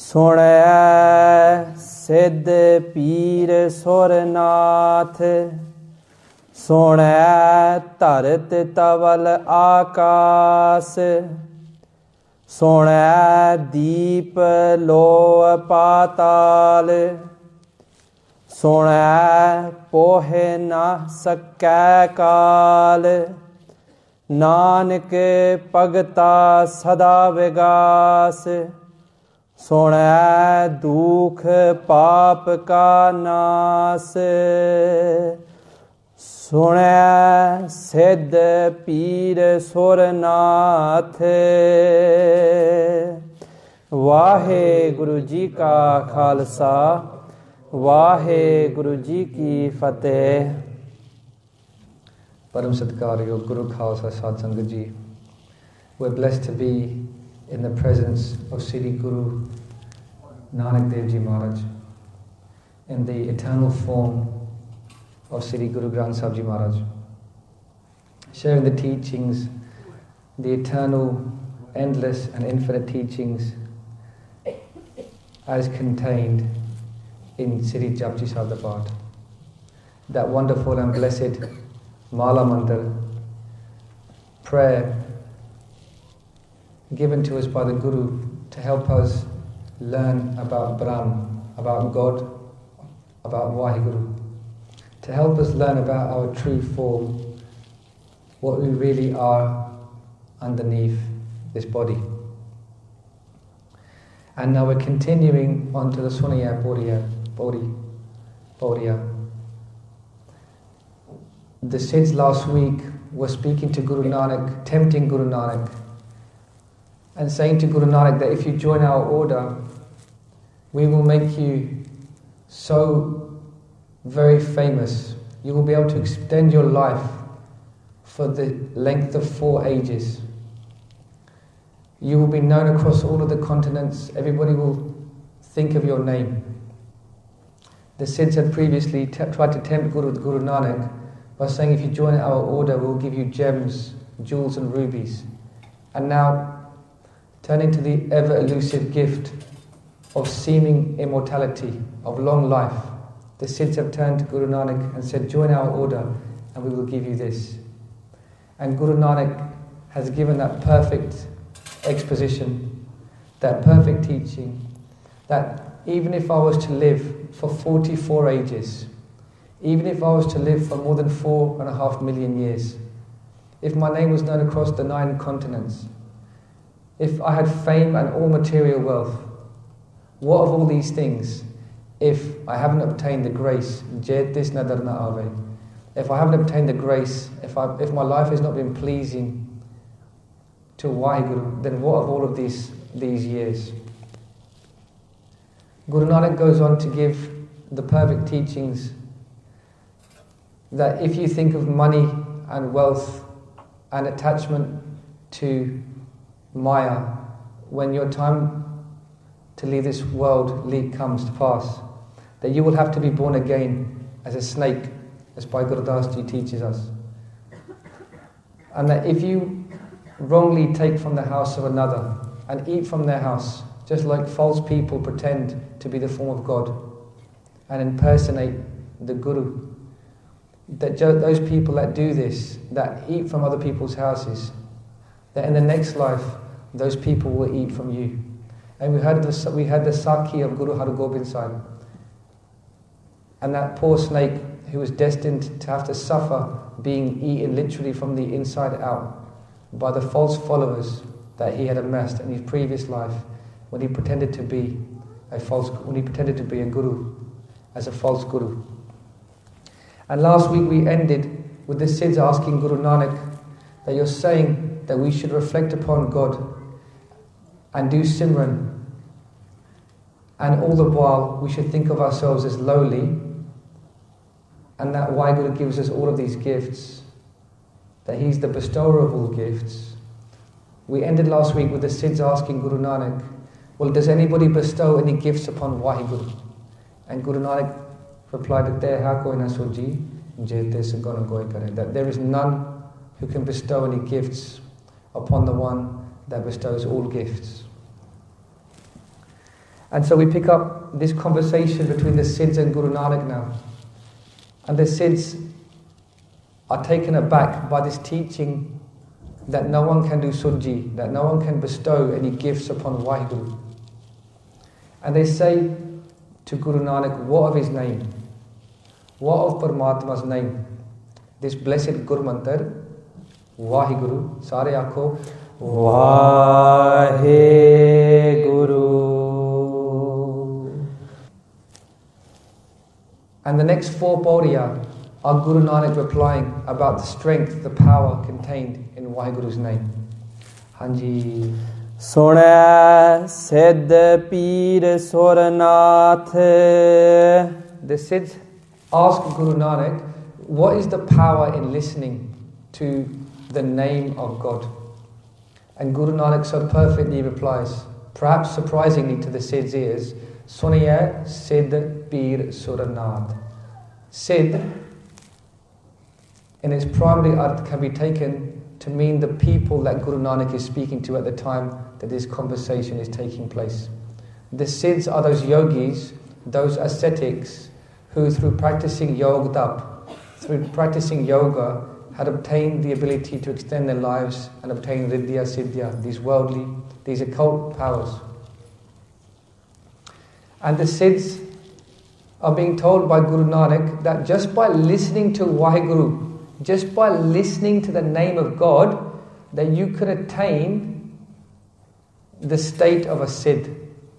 ਸੁਣਿਐ ਸਿੱਧ ਪੀਰ ਸੁਰਨਾਥ, ਸੁਣਿਐ ਧਰਤ ਤਵਲ ਆਕਾਸ, ਸੁਣਿਐ ਦੀਪ ਲੋਅ ਪਾਤਾਲ, ਸੁਣਿਐ ਪੋਹਿ ਨ ਸਕੈ ਕਾਲ, ਨਾਨਕ ਭਗਤਾ ਸਦਾ ਵਿਗਾਸ, ਸੁਣਿਐ ਦੁਖ ਪਾਪ ਕਾ ਨਾਸ, ਸੁਣਿਐ ਸਿੱਧ ਪੀਰ ਸੁਰਨਾਥ। ਵਾਹਿਗੁਰੂ ਜੀ ਕਾ ਖਾਲਸਾ, ਵਾਹਿਗੁਰੂ ਜੀ ਕੀ ਫਤਿਹ। Param Satkaryo Guru Khalsa Sat Sangat Ji, we're blessed to be in the presence of Sri Guru Nanak Dev Ji Maharaj in the eternal form of Sri Guru Granth Sahib Ji Maharaj, sharing the teachings, the eternal, endless and infinite teachings as contained in Sri Japji Sahib da Path, that wonderful and blessed Mala Mandir, prayer given to us by the Guru to help us learn about Brahm, about God, about Vaheguru, to help us learn about our true form, what we really are underneath this body. And now we're continuing on to the Sunaya Bodhiya. The Siddhs last week were speaking to Guru Nanak, tempting Guru Nanak, and saying to Guru Nanak that if you join our order, we will make you so very famous. You will be able to extend your life for the length of 4 ages. You will be known across all of the continents. Everybody will think of your name. The Siddhs had previously tried to tempt Guru Nanak by saying, if you join our order, we'll give you gems, jewels and rubies. And now, turning to the ever-elusive gift of seeming immortality, of long life, the Siddhs have turned to Guru Nanak and said, join our order and we will give you this. And Guru Nanak has given that perfect exposition, that perfect teaching, that even if I was to live for 44 ages, even if I was to live for more than 4.5 million years, if my name was known across the 9 continents, if I had fame and all material wealth, what of all these things if I haven't obtained the grace, if I haven't obtained the grace, if my life has not been pleasing to Vaheguru, then what of all of these years? Guru Nanak goes on to give the perfect teachings that if you think of money and wealth and attachment to Maya, when your time to leave this world comes to pass, that you will have to be born again as a snake, as Bhai Gurdas Ji teaches us. And that if you wrongly take from the house of another and eat from their house, just like false people pretend to be the form of God and impersonate the Guru, that those people that do this, that eat from other people's houses, that in the next life, those people will eat from you. And we had the Sakhi of Guru Har Gobind Sahib, and that poor snake who was destined to have to suffer being eaten literally from the inside out by the false followers that he had amassed in his previous life when he pretended to be a guru, as a false guru. And last week we ended with the Siddhs asking Guru Nanak that you're saying that we should reflect upon God and do Simran, and all the while we should think of ourselves as lowly, and that Vaheguru gives us all of these gifts, that he's the bestower of all gifts. We ended last week with the Siddhs asking Guru Nanak, well, does anybody bestow any gifts upon Vaheguru? And Guru Nanak replied that there is none who can bestow any gifts upon the one that bestows all gifts. And so we pick up this conversation between the Sidhs and Guru Nanak now. And the Sidhs are taken aback by this teaching that no one can do sujji, that no one can bestow any gifts upon Waheguru. And they say to Guru Nanak, what of his name? What of Paramatma's name? This blessed Guru Mantar, Waheguru, Sare Akho, Waheguru. And the next 4 pauria are Guru Nanak replying about the strength, the power contained in Waheguru's name. Hanji. Sunai Siddh Pir Surnath. The Sidhs ask Guru Nanak, what is the power in listening to the name of God? And Guru Nanak so perfectly replies, perhaps surprisingly to the Sidh's ears, Sunai Siddh Pir Surnath. Siddh, in its primary arth, can be taken to mean the people that Guru Nanak is speaking to at the time that this conversation is taking place. The Sidhs are those yogis, those ascetics, who through practicing yoga, through practicing yoga, had obtained the ability to extend their lives and obtain riddhya, siddhya, these worldly, these occult powers. And the Sidhs are being told by Guru Nanak that just by listening to Waheguru, just by listening to the name of God, that you could attain the state of a Siddh.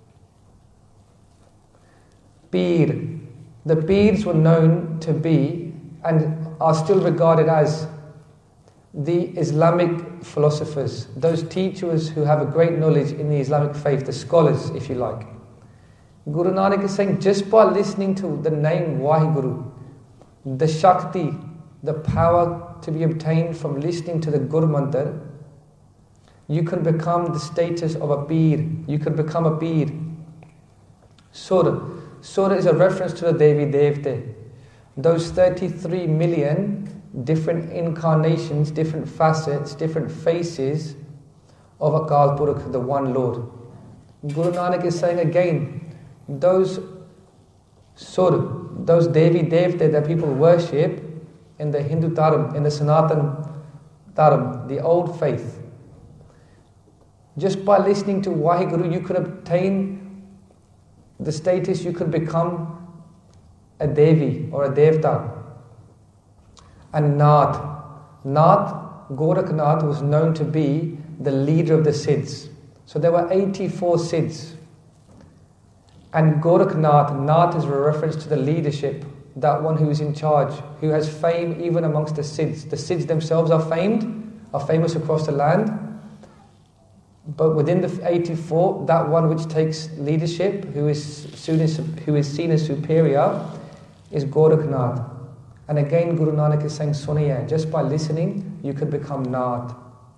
Pir. The Pirs were known to be and are still regarded as the Islamic philosophers, those teachers who have a great knowledge in the Islamic faith, the scholars, if you like. Guru Nanak is saying, just by listening to the name Waheguru, the Shakti, the power to be obtained from listening to the Guru Mantar, you can become the status of a Pir. You can become a Pir. Sur. Sur is a reference to the Devi Devte. Those 33 million different incarnations, different facets, different faces of Akal Purakh, the one Lord. Guru Nanak is saying again, those Sur, those Devi Devte that people worship in the Hindu Dharam, in the Sanatan Dharam, the old faith, just by listening to Waheguru, you could obtain the status, you could become a Devi or a Devta. And Nath, Gorakhnath was known to be the leader of the Sidhs. So there were 84 Sidhs. And Gorakhnath, Nath is a reference to the leadership, that one who is in charge, who has fame even amongst the Sidhs. The Sidhs themselves are famous across the land. But within the 84, that one which takes leadership, who is seen as superior, is Gorakhnath. And again, Guru Nanak is saying, Suniya, just by listening, you can become Nath.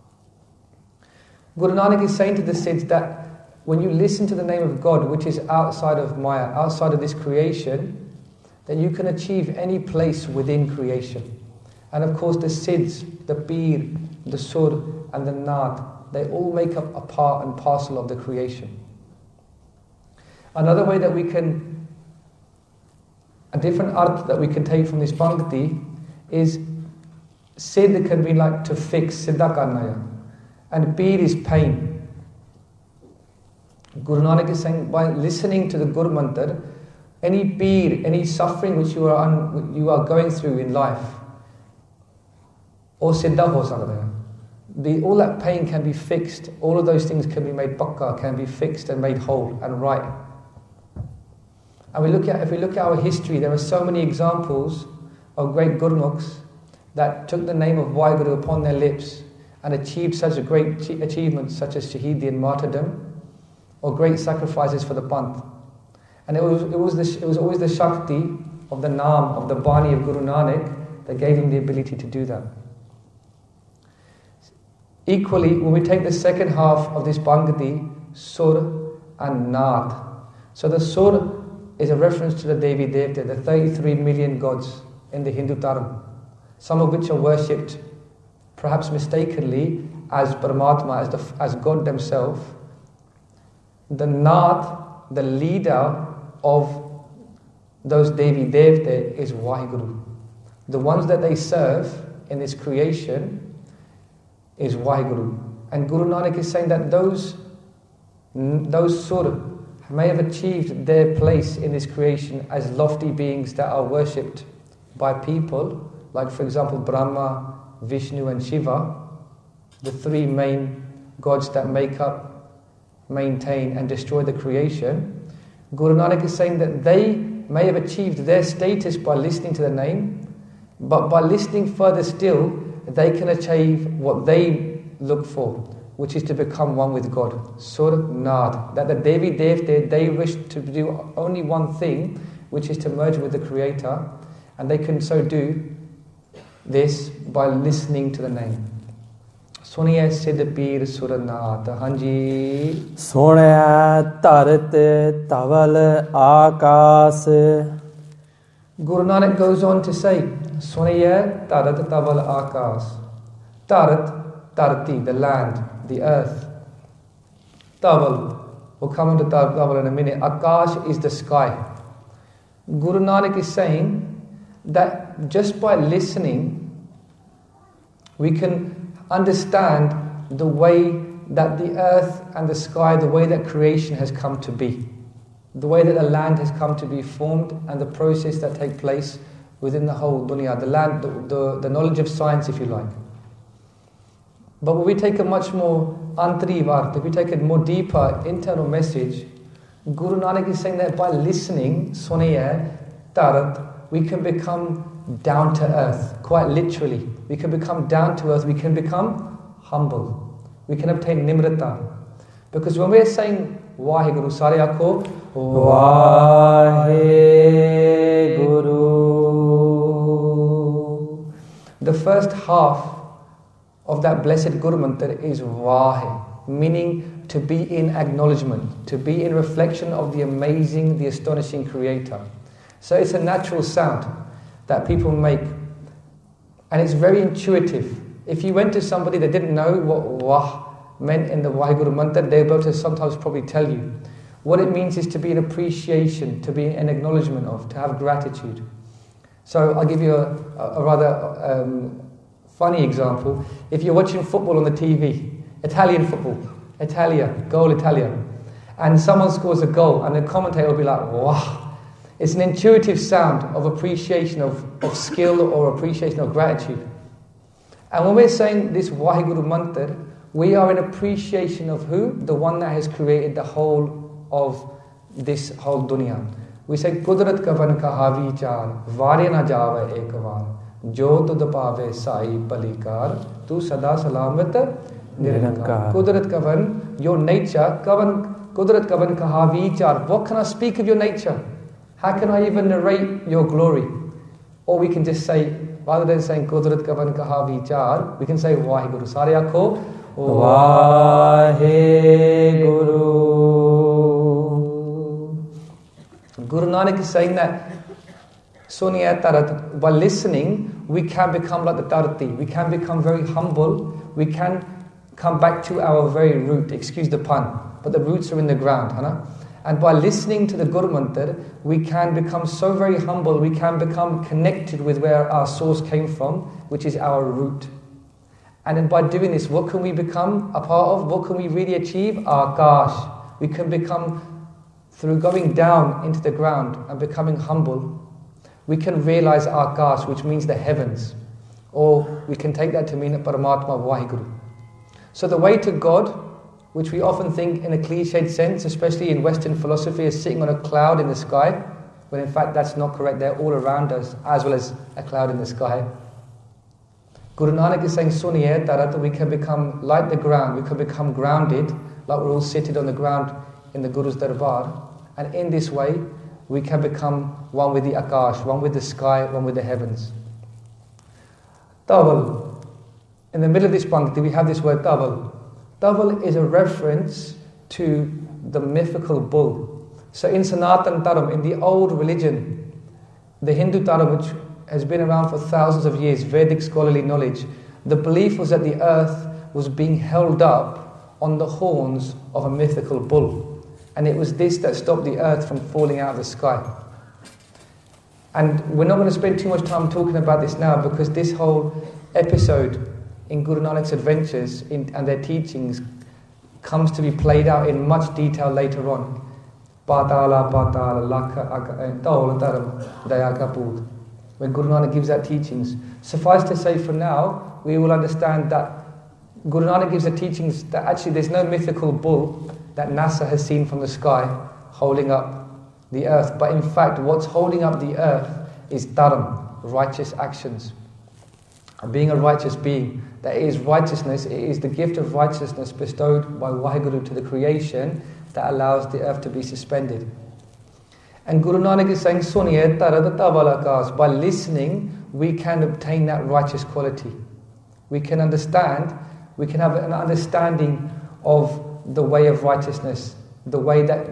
Guru Nanak is saying to the Sidhs that when you listen to the name of God, which is outside of Maya, outside of this creation, that you can achieve any place within creation. And of course, the Sidhs, the Pir, the Sur, and the Nath, they all make up a part and parcel of the creation. Another way that we can, a different arth that we can take from this Bhangati is Siddh can be like to fix, Siddha Karnaya, and Pir is pain. Guru Nanak is saying, by listening to the Guru Mantar, any Pir, any suffering which you are going through in life, or Siddha ho sakta hai. All that pain can be fixed. All of those things can be made pakka, can be fixed and made whole and right. And if we look at our history, there are so many examples of great Gurmukhs that took the name of Waheguru upon their lips and achieved such a great achievements such as Shahidi and martyrdom, or great sacrifices for the Panth. And it was always the Shakti of the Naam, of the Bani of Guru Nanak, that gave him the ability to do that. Equally, when we take the second half of this Bhangati, Sur and Nath. So the Sur is a reference to the Devi Devta, the 33 million gods in the Hindu Dharam, some of which are worshipped, perhaps mistakenly, as Paramatma, as God themselves. The Nath the leader of those Devi Devte is Vaheguru. The ones that they serve in this creation is Vaheguru. And Guru Nanak is saying that those Sur may have achieved their place in this creation as lofty beings that are worshipped by people, like for example Brahma, Vishnu and Shiva, the three main gods that make up, maintain and destroy the creation. Guru Nanak is saying that they may have achieved their status by listening to the name, but by listening further still, they can achieve what they look for, which is to become one with God. Sur Nad. That the Devi Devte, they wish to do only one thing, which is to merge with the Creator, and they can so do this by listening to the name. Suniye Siddh Peer Suranath. Hanji. Suniye Tarat Taval Akas. Guru Nanak goes on to say, Suniye Tarat Taval Akas. Tarat, Tarti, the land, the earth. Taval, we'll come into Taval in a minute. Akash is the sky. Guru Nanak is saying that just by listening, we can understand the way that the earth and the sky, the way that creation has come to be, the way that the land has come to be formed, and the process that takes place within the whole dunya, the land, the knowledge of science, if you like. But when we take a much more antarivarth, if we take a more deeper internal message, Guru Nanak is saying that by listening, Suniye Tarat, we can become down to earth, quite literally. We can become down to earth, we can become humble. We can obtain nimrata. Because when we're saying Vaheguru, sare aakho, Vaheguru. The first half of that blessed Guru Mantra is Vahe, meaning to be in acknowledgement, to be in reflection of the amazing, the astonishing Creator. So it's a natural sound that people make, and it's very intuitive. If you went to somebody that didn't know what Wah meant in the Vaheguru Mantra, they're able to sometimes probably tell you. What it means is to be an appreciation, to be an acknowledgement of, to have gratitude. So I'll give you a rather funny example. If you're watching football on the TV, Italian football, Italia, goal Italia, and someone scores a goal and the commentator will be like, wow. It's an intuitive sound of appreciation of skill or appreciation of gratitude. And when we're saying this Vaheguru Mantra, we are in appreciation of who? The one that has created the whole of this whole dunya. We say, Kudrat kavan kahavi char, varya na java ekvar, jo tud pave sai palikar, tu sada salamat nirankar. Kudrat kavan, your nature, kavan, Kudrat kavan kahavi char. What can I speak of your nature? How can I even narrate your glory? Or we can just say, rather than saying Kudrat kavan kaha vichar, we can say Vaheguru. Sare aakho, Vaheguru. Guru Nanak is saying that Suniye Tarat, by listening, we can become like the Tarati. We can become very humble. We can come back to our very root. Excuse the pun, but the roots are in the ground. Hana? And by listening to the Guru Mantra, we can become so very humble, we can become connected with where our source came from, which is our root. And then by doing this, what can we become a part of? What can we really achieve? Akash. We can become, through going down into the ground and becoming humble, we can realize Akash, which means the heavens. Or we can take that to mean Paramatma Vaheguru. So the way to God, which we often think in a cliched sense, especially in Western philosophy, is sitting on a cloud in the sky, when in fact that's not correct. They're all around us, as well as a cloud in the sky. Guru Nanak is saying, Suniye Tarat, we can become like the ground, we can become grounded, like we're all seated on the ground in the Guru's Darbar, and in this way, we can become one with the Akash, one with the sky, one with the heavens. Taval. In the middle of this pankti, we have this word Taval. Taval is a reference to the mythical bull. So in Sanatan Dharam, in the old religion, the Hindu Dharam, which has been around for thousands of years, Vedic scholarly knowledge, the belief was that the earth was being held up on the horns of a mythical bull. And it was this that stopped the earth from falling out of the sky. And we're not going to spend too much time talking about this now, because this whole episode in Guru Nanak's adventures and their teachings comes to be played out in much detail later on. When Guru Nanak gives out teachings. Suffice to say, for now, we will understand that Guru Nanak gives the teachings that actually there's no mythical bull that NASA has seen from the sky holding up the earth. But in fact, what's holding up the earth is dharam, righteous actions. Being a righteous being, that is righteousness, it is the gift of righteousness bestowed by Waheguru to the creation that allows the earth to be suspended. And Guru Nanak is saying, Suniye taradatavalakās, by listening, we can obtain that righteous quality. We can understand, we can have an understanding of the way of righteousness, the way that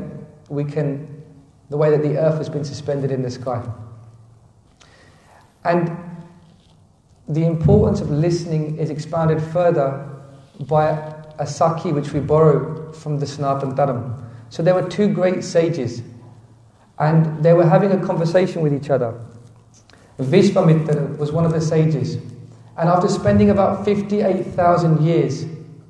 the earth has been suspended in the sky. And the importance of listening is expounded further by a Sakhi which we borrow from the Sanatana Dharam. So there were two great sages, and they were having a conversation with each other. Vishvamitra was one of the sages, and after spending about 58,000 years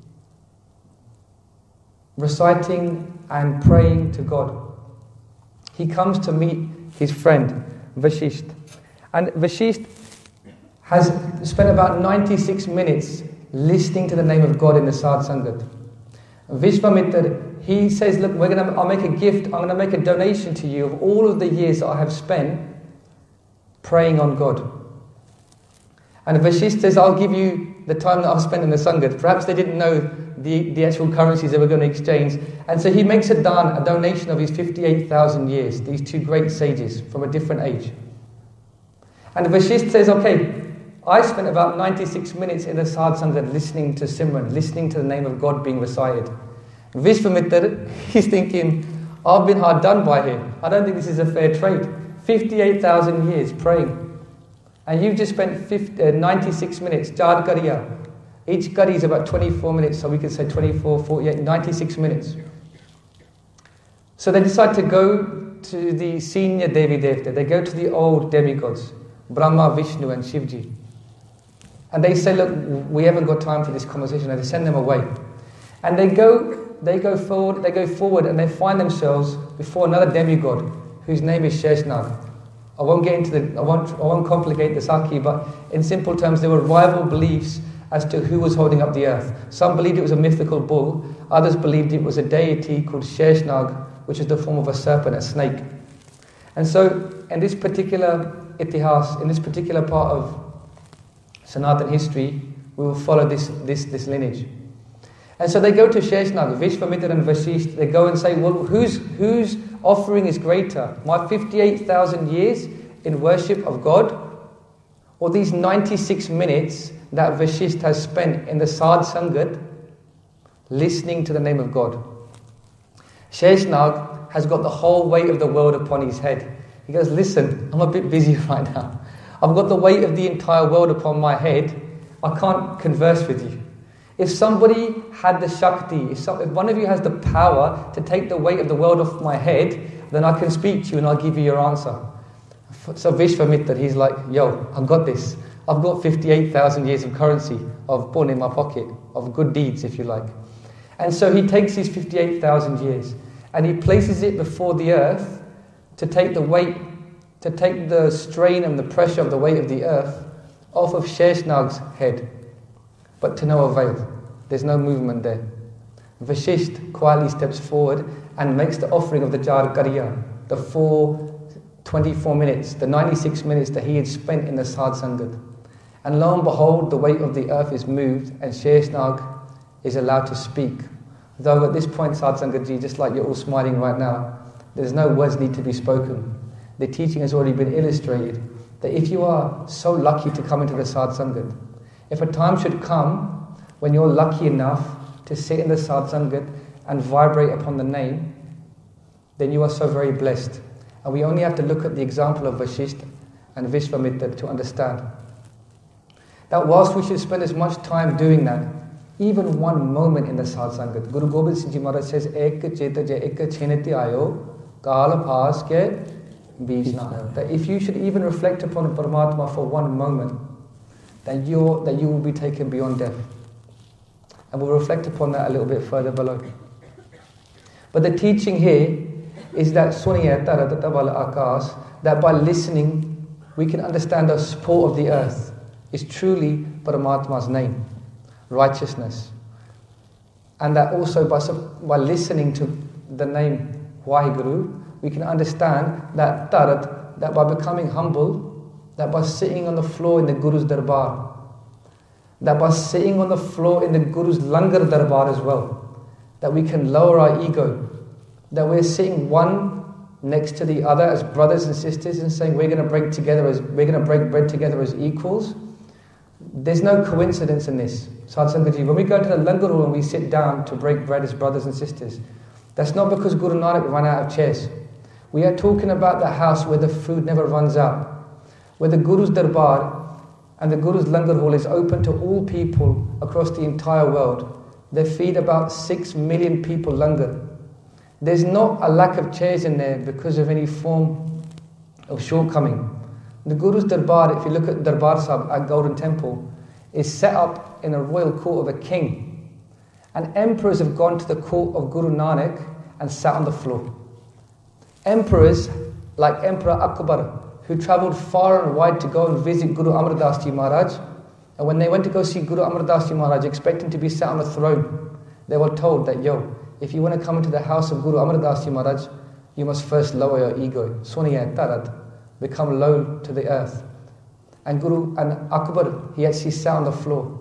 reciting and praying to God, he comes to meet his friend Vashisht. And Vashisht has spent about 96 minutes listening to the name of God in the Sadh Sangat. Vishvamitra, he says, look, I'll make a gift, I'm going to make a donation to you of all of the years that I have spent praying on God. And Vashisht says, I'll give you the time that I've spent in the Sangat. Perhaps they didn't know the actual currencies they were going to exchange. And so he makes a donation of his 58,000 years, these two great sages from a different age. And Vashisht says, okay, I spent about 96 minutes in the Sadh Sangat listening to Simran, listening to the name of God being recited. Vishvamitra, he's thinking, I've been hard done by here. I don't think this is a fair trade. 58,000 years praying. And you've just spent 96 minutes, Char Kariya. Each Kari is about 24 minutes, so we could say 24, 48, 96 minutes. So they decide to go to the senior Devi Devta. They go to the old demigods, Brahma, Vishnu and Shivji. And they say, look, we haven't got time for this conversation. And they send them away. And they go forward and they find themselves before another demigod whose name is Sheshnag. I won't complicate the Sakhi, but in simple terms, there were rival beliefs as to who was holding up the earth. Some believed it was a mythical bull, others believed it was a deity called Sheshnag, which is the form of a serpent, a snake. And so, in this particular itihas, in this particular part of Sanatan history, we will follow this lineage. And so they go to Sheshnag, Vishvamitra and Vashisht. They go and say, well, whose offering is greater? My 58,000 years in worship of God, or these 96 minutes that Vashisht has spent in the Sadh Sangat listening to the name of God? Sheshnag has got the whole weight of the world upon his head. He goes, listen, I'm a bit busy right now. I've got the weight of the entire world upon my head. I can't converse with you. If somebody had the Shakti, if one of you has the power to take the weight of the world off my head, then I can speak to you and I'll give you your answer. So Vishvamitra, he's like, yo, I've got this. I've got 58,000 years of currency, of pun in my pocket, of good deeds, if you like. And so he takes his 58,000 years and he places it before the earth to take the weight, to take the strain and the pressure of the weight of the earth off of Sheshnag's head. But to no avail. There's no movement there. Vashisht quietly steps forward and makes the offering of the Jar Kariya, the 24 minutes, the 96 minutes that he had spent in the Sadh Sangat. And lo and behold, the weight of the earth is moved and Sheshnag is allowed to speak. Though at this point, Sadh Sangat-ji, just like you're all smiling right now, there's no words need to be spoken. The teaching has already been illustrated that if you are so lucky to come into the Sadh Sangat, if a time should come when you're lucky enough to sit in the Sadh Sangat and vibrate upon the name, then you are so very blessed. And we only have to look at the example of Vashisht and Vishvamitra to understand that whilst we should spend as much time doing that, even one moment in the Sad Sangat. Guru Gobind Singh Ji Maharaj says, Ek cheta je ek cheneti ayo, kal paas ke beej na ayo. That if you should even reflect upon Paramatma for one moment, that you will be taken beyond death. And we'll reflect upon that a little bit further below. But the teaching here is that Suniya Taratataval Akas, that by listening we can understand the support of the earth is truly Paramatma's name, righteousness. And that also by listening to the name Vaheguru, we can understand that Tarat, that by becoming humble, that by sitting on the floor in the Guru's Darbar, that by sitting on the floor in the Guru's Langar Darbar as well, that we can lower our ego, that we're sitting one next to the other as brothers and sisters and saying we're going to break bread together as equals. There's no coincidence in this. Sadsangat Ji, when we go to the Langar hall and we sit down to break bread as brothers and sisters, that's not because Guru Nanak ran out of chairs. We are talking about the house where the food never runs out, where the Guru's Darbar and the Guru's Langar hall is open to all people across the entire world. They feed about 6 million people langar. There's not a lack of chairs in there because of any form of shortcoming. The Guru's Darbar, if you look at Darbar Sahib at Golden Temple, is set up in a royal court of a king. And emperors have gone to the court of Guru Nanak and sat on the floor. Emperors like Emperor Akbar, who travelled far and wide to go and visit Guru Amar Das Ji Maharaj, and when they went to go see Guru Amar Das Ji Maharaj expecting to be sat on a throne, they were told that, if you want to come into the house of Guru Amar Das Ji Maharaj, you must first lower your ego. Suniya Tarat, become low to the earth. And Akbar, he actually sat on the floor.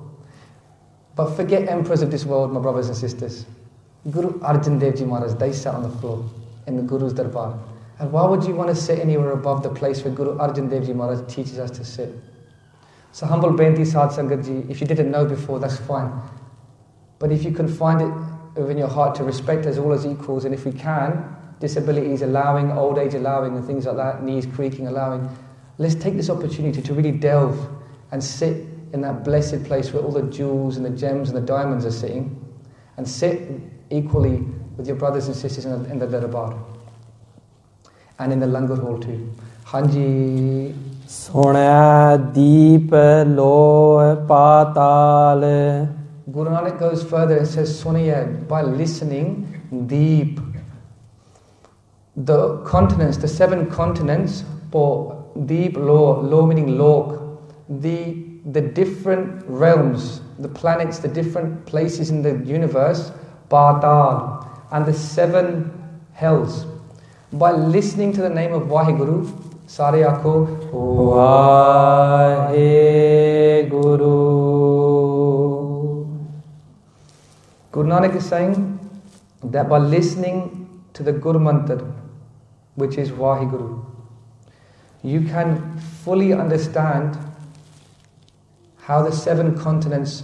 But forget emperors of this world, my brothers and sisters. Guru Arjan Dev Ji Maharaj, they sat on the floor in the Guru's Darbar. And why would you want to sit anywhere above the place where Guru Arjan Dev Ji Maharaj teaches us to sit? So humble Benti Sad Sangat Ji, if you didn't know before, that's fine. But if you can find it within your heart to respect us all as equals, and if we can, disabilities allowing, old age allowing, and things like that, knees creaking allowing, let's take this opportunity to really delve and sit in that blessed place where all the jewels and the gems and the diamonds are sitting, and sit equally with your brothers and sisters in the Darbar and in the Langar hall too. Hanji. Sonaya deep lo patal. Guru Nanak goes further and says, Suniya, by listening deep. The continents, the 7 continents, for deep lo meaning lok, the different realms, the planets, the different places in the universe, patal, and the 7 hells. By listening to the name of Vaheguru, Sare Akho, Vaheguru. Guru Nanak is saying that by listening to the Guru Mantra, which is Vaheguru, you can fully understand how the 7 continents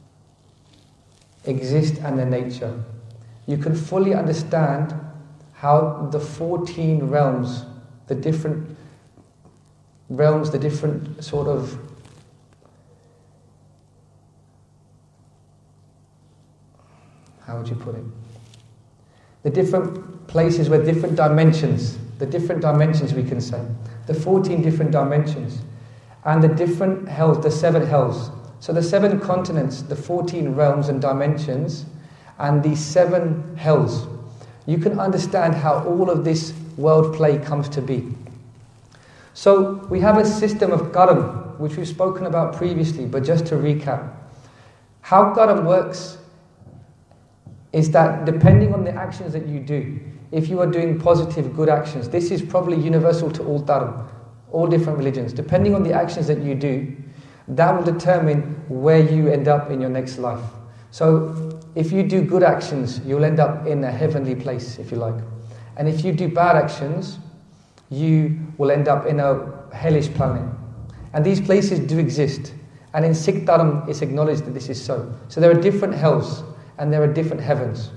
exist and their nature. You can fully understand how the 14 realms, the different sort of how would you put it? The different places where different dimensions, we can say, the 14 different dimensions, and the different hells, the 7 hells. So the 7 continents, the 14 realms and dimensions, and the 7 hells. You can understand how all of this world play comes to be. So we have a system of karam, which we've spoken about previously, but just to recap. How karam works is that depending on the actions that you do, if you are doing positive, good actions, this is probably universal to all dharma, all different religions. Depending on the actions that you do, that will determine where you end up in your next life. So if you do good actions, you'll end up in a heavenly place, if you like. And if you do bad actions, you will end up in a hellish planet. And these places do exist. And in Sikh Dharma, it's acknowledged that this is so. So there are different hells and there are different heavens.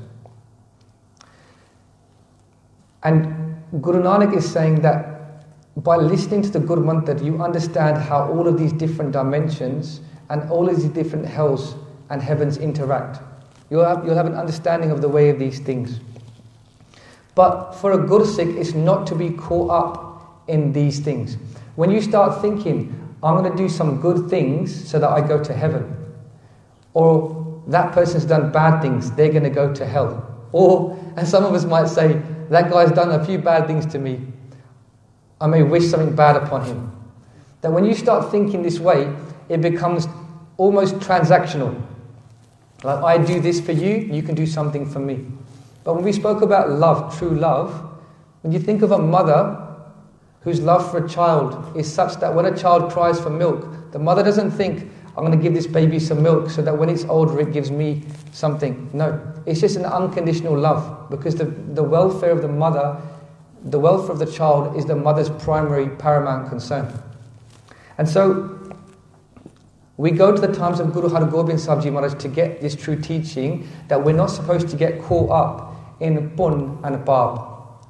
And Guru Nanak is saying that by listening to the Guru Mantra, you understand how all of these different dimensions and all of these different hells and heavens interact. You'll have an understanding of the way of these things. But for a Gursikh, it's not to be caught up in these things. When you start thinking, I'm going to do some good things so that I go to heaven, or that person's done bad things, they're going to go to hell. Or, and some of us might say, that guy's done a few bad things to me, I may wish something bad upon him. That when you start thinking this way, it becomes almost transactional. Like, I do this for you, you can do something for me. But when we spoke about love, true love, when you think of a mother whose love for a child is such that when a child cries for milk, the mother doesn't think, I'm going to give this baby some milk so that when it's older it gives me something. No, it's just an unconditional love, because the welfare of the mother, the welfare of the child is the mother's primary, paramount concern. And so, we go to the times of Guru Har Gobind Sahib Ji Maharaj to get this true teaching that we're not supposed to get caught up in pun and pap.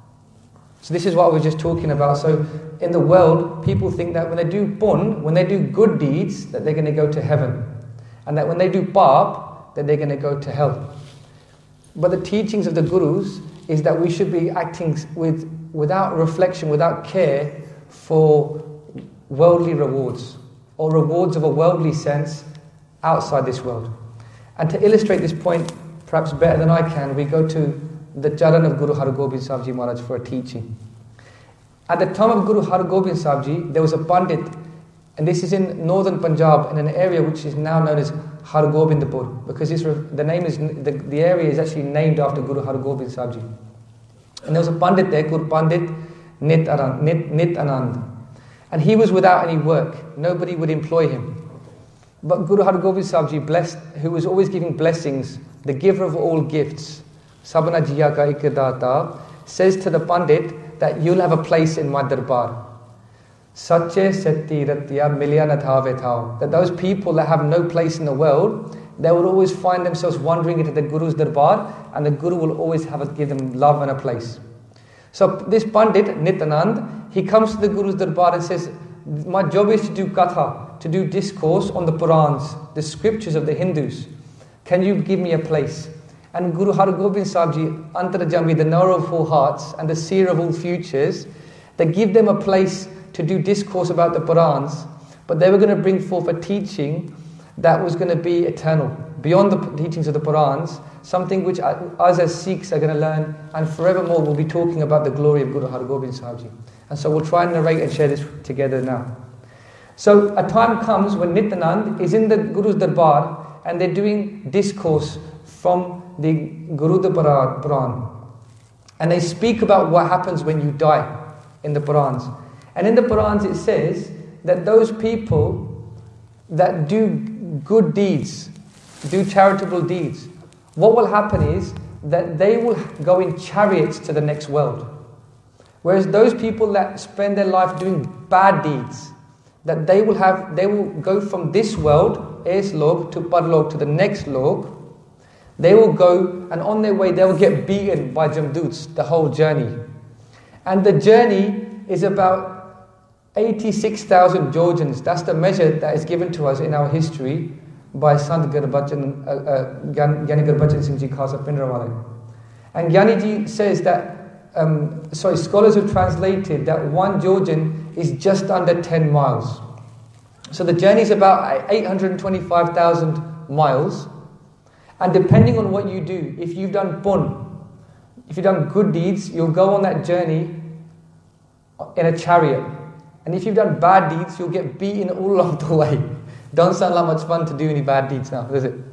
So this is what we were just talking about. So in the world, people think that when they do pun, when they do good deeds, that they're going to go to heaven. And that when they do pap, that they're going to go to hell. But the teachings of the Gurus is that we should be acting without reflection, without care for worldly rewards, or rewards of a worldly sense outside this world. And to illustrate this point perhaps better than I can, we go to the Charan of Guru Har Gobind Sahib Ji Maharaj for a teaching. At the time of Guru Har Gobind Sahib Ji, there was a Pandit, and this is in northern Punjab, in an area which is now known as Har Gobindpur, because the area is actually named after Guru Har Gobind Sahib Ji. And there was a Pandit there called Pandit Nit Anand. And he was without any work. Nobody would employ him. But Guru Har Gobind Sahib Ji, blessed, who was always giving blessings, the giver of all gifts, Sabna Jiya Ka Ik Data, says to the Pandit that you'll have a place in my darbar. Sache Seti Ratya Milya Nathave Thao. That those people that have no place in the world, they will always find themselves wandering into the Guru's darbar, and the Guru will always give them love and a place. So this Pandit, Nityanand, he comes to the Guru's darbar and says, my job is to do katha, to do discourse on the Purans, the scriptures of the Hindus. Can you give me a place? And Guru Har Gobind Sahib Ji, Antarjami, the knower of all hearts and the seer of all futures, they give them a place to do discourse about the Purans, but they were going to bring forth a teaching that was going to be eternal, beyond the teachings of the Purans, something which us as Sikhs are going to learn, and forevermore we'll be talking about the glory of Guru Har Gobind Sahib Ji. And so we'll try and narrate and share this together now. So a time comes when Nityanand is in the Guru's darbar and they're doing discourse from the Guru Puran. And they speak about what happens when you die in the Purans. And in the Purans it says that those people that do good deeds, do charitable deeds, what will happen is that they will go in chariots to the next world. Whereas those people that spend their life doing bad deeds, that they will go from this world, es log, to parlog, to the next log. They will go, and on their way they will get beaten by Jamduts the whole journey. And the journey is about 86,000 Jojans. That's the measure that is given to us in our history by Sant Gurbachan, Gyani Gurbachan Singh Ji Khasa Pindrawale. And Gyani Ji says that, scholars have translated that one Jojan is just under 10 miles. So the journey is about 825,000 miles. And depending on what you do, if you've done pun, if you've done good deeds, you'll go on that journey in a chariot. And if you've done bad deeds, you'll get beaten all along the way. Don't sound like much fun to do any bad deeds now, does it?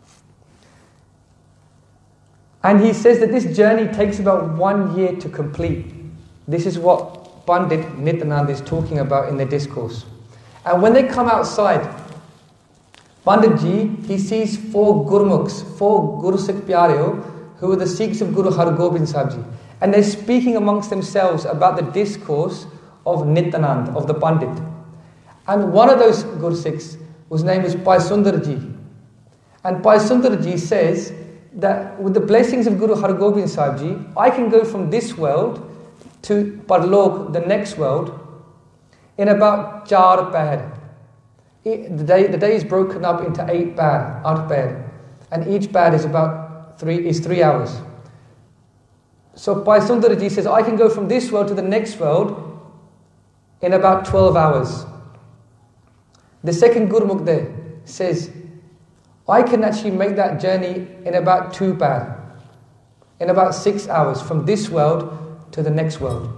And he says that this journey takes about 1 year to complete. This is what Pandit Nityanand is talking about in their discourse. And when they come outside, Pandit Ji, he sees 4 Gurmukhs, 4 Guru Sikh Pyareo, who are the Sikhs of Guru Har Gobind Sahib Ji. And they're speaking amongst themselves about the discourse of Nityanand, of the Pandit. And one of those Guru Sikhs was named as Bhai Sundar Ji. And Bhai Sundar Ji says that with the blessings of Guru Har Gobind Sahib Ji, I can go from this world to Parlok, the next world, in about 4 pahr. the day is broken up into 8 bad, and each bad is about 3 hours. So Bhai Sundarji says, I can go from this world to the next world in about 12 hours. The second Gurmukh there says, I can actually make that journey in about 2 bad, in about 6 hours, from this world to the next world.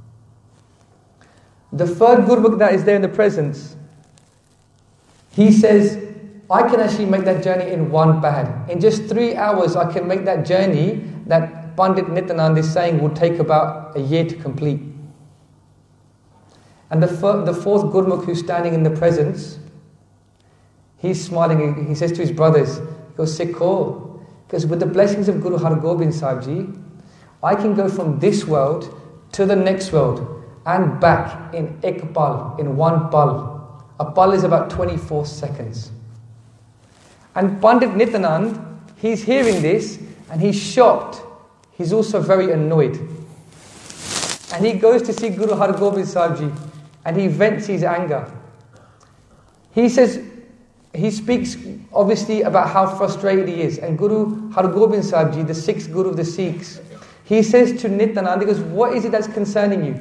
The third Gurmukh that is there in the presence, he says, I can actually make that journey in 1 bad. In just 3 hours, I can make that journey that Pandit Nityanand is saying will take about a year to complete. And the fourth Gurmukh who's standing in the presence, he's smiling. He says to his brothers, he goes, Sikho, because with the blessings of Guru Har Gobind Sahib Ji, I can go from this world to the next world and back in ek pal, in 1 pal. A pal is about 24 seconds. And Pandit Nityanand, he's hearing this and he's shocked. He's also very annoyed. And he goes to see Guru Har Gobind Sahib Ji and he vents his anger. He says, he speaks obviously about how frustrated he is. And Guru Har Gobind Sahib Ji, the 6th Guru of the Sikhs, he says to Nityanand, he goes, what is it that's concerning you?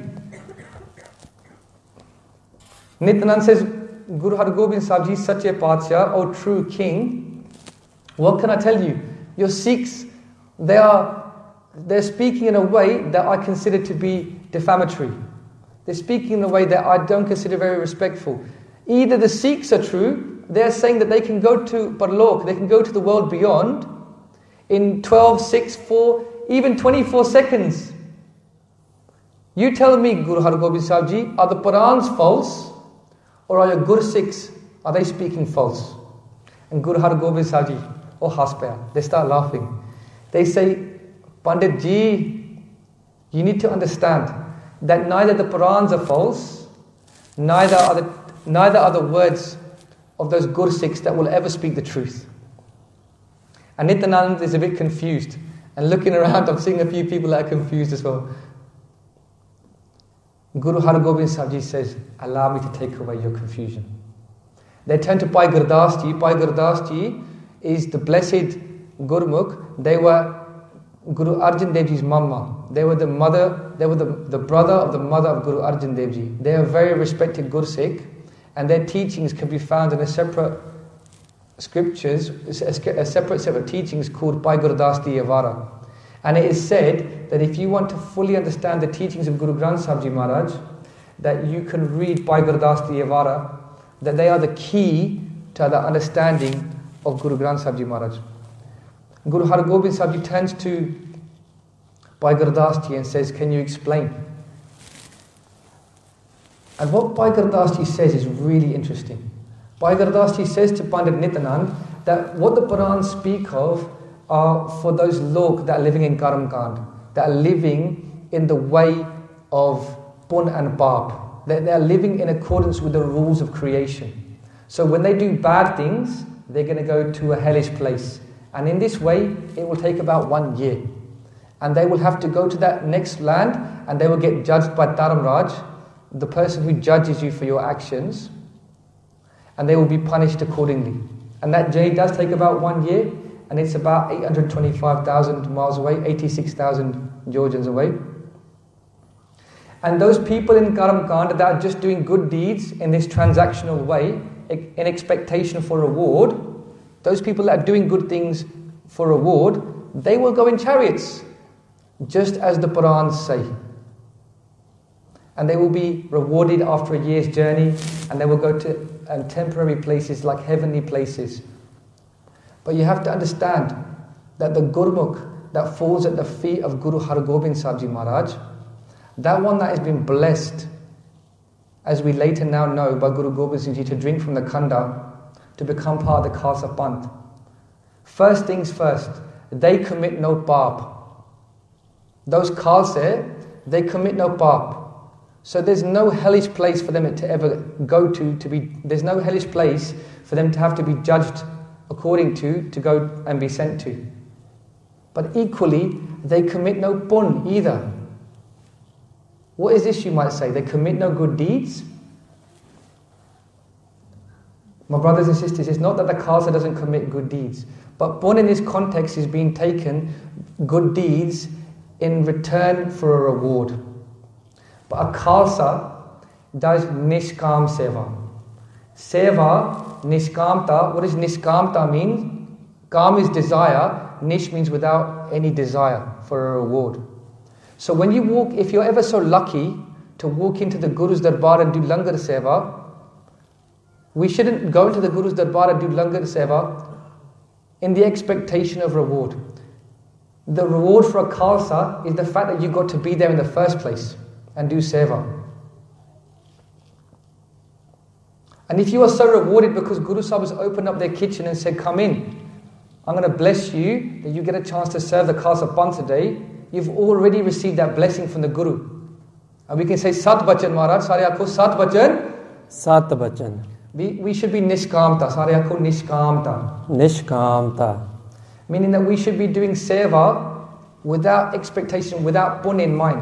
Nityanand says, Guru Har Gobind Sahib Ji, Sache Paatshah, O true king, what can I tell you? Your Sikhs, they're speaking in a way that I consider to be defamatory. They're speaking in a way that I don't consider very respectful. Either the Sikhs are true, they're saying that they can go to Parlok, they can go to the world beyond in 12, 6, 4, even 24 seconds. You tell me, Guru Har Gobind Sahib Ji, are the Purans false or are your Gursikhs, are they speaking false? And Guru Har Gobind Sahib Ji, oh Haspaya, they start laughing. They say, Pandit Ji, you need to understand that neither the Purans are false, neither are the words of those Gursikhs that will ever speak the truth. And Nityanand is a bit confused. And looking around, I'm seeing a few people that are confused as well. Guru Har Gobind Sahib Ji says, allow me to take away your confusion. They turn to Bhai Gurdas Ji. Bhai Gurdas Ji is the blessed Gurmukh. They were Guru Arjan Dev Ji's mama. They were the brother of the mother of Guru Arjan Dev Ji. They are very respected Gursikh, and their teachings can be found in a separate scriptures, a separate set of teachings called Bhai Gurdas Di Avara. And it is said that if you want to fully understand the teachings of Guru Granth Sahib Ji Maharaj, that you can read Bhai Gurdas Di Avara, that they are the key to the understanding of Guru Granth Sahib Ji Maharaj. Guru Har Gobind Sahib Ji turns to Bhai Gurdas Ji and says, can you explain? And what Bhai Gurdas Ji says is really interesting. Bhai Gurdas Ji says to Pandit Nityanand that what the Purans speak of are for those lok that are living in Karam Kand, that are living in the way of Pun and Paap. They are living in accordance with the rules of creation. So when they do bad things, they're going to go to a hellish place. And in this way, it will take about 1 year. And they will have to go to that next land and they will get judged by Dharamraj, the person who judges you for your actions, and they will be punished accordingly. And that journey does take about 1 year, and it's about 825,000 miles away, 86,000 Georgians away. And those people in Karam Kand that are just doing good deeds in this transactional way, in expectation for reward, those people that are doing good things for reward, they will go in chariots, just as the Purans say. And they will be rewarded after a year's journey, and they will go to temporary places like heavenly places. But you have to understand that the Gurmukh that falls at the feet of Guru Har Gobind Sahib Ji Maharaj, that one that has been blessed, as we later now know by Guru Gobind Singh Ji, to drink from the Khanda, to become part of the Khalsa Panth. First things first, they commit no paap. Those Khalsa, they commit no paap. So there's no hellish place for them to ever go to there's no hellish place for them to have to be judged according to go and be sent to. But equally, they commit no pun either. What is this, you might say? They commit no good deeds? My brothers and sisters, it's not that the Khalsa doesn't commit good deeds, but pun in this context is being taken good deeds in return for a reward. But a Khalsa does Nishkam Seva. Seva, Nishkamta, what does Nishkamta mean? Kam is desire, Nish means without any desire for a reward. So when you walk, if you're ever so lucky to walk into the Guru's Darbar and do Langar Seva, we shouldn't go into the Guru's Darbar and do Langar Seva in the expectation of reward. The reward for a Khalsa is the fact that you got to be there in the first place and do Seva. And if you are so rewarded because Guru Sahib has opened up their kitchen and said, come in, I'm going to bless you, that you get a chance to serve the Khalsa Panth today, you've already received that blessing from the Guru. And we can say, Sat Bachan Maharaj, Sare Akho, Sat Bachan. Sat Bachan. We should be Nishkamta, Sare Akho, Nishkamta. Nishkamta. Meaning that we should be doing Seva without expectation, without pun in mind.